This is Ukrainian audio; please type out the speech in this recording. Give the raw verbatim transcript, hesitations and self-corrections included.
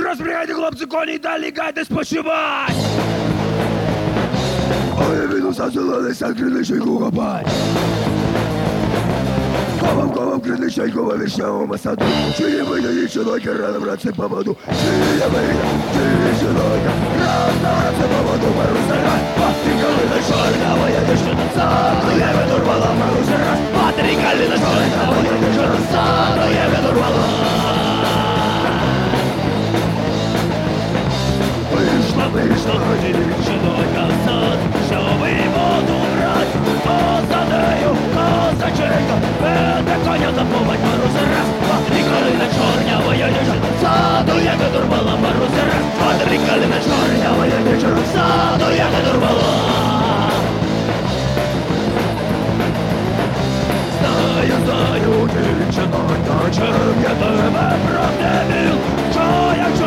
розбрігайте, хлопці, коні, та лягайте спочивать! Ой, мінуса зеленися, криниченьку копать! Ковам, ковам, криниченьку во вишневому саду, чи не вийде дівчинойка, рано братці поводу, чи не вийде дівчинойка, рано братці поводу, Маруся раз, пати калина чорна, моя дівчина саду, я видурвала, Маруся раз, пати калина чорна, моя дівчина саду, я видурвала. Вийшла, вийшла, дівчинойка в сад, щоб і воду брать, а за нею козаченька, веде коня запомать, Маруся раз, пати калина чорна, моя дівчина саду, я видурвала, Маруся раз, пати калина чорна, моя дівчина саду, я видурвала. Знаю, знаю, дівчинонька, чим я тебе правдивил, що як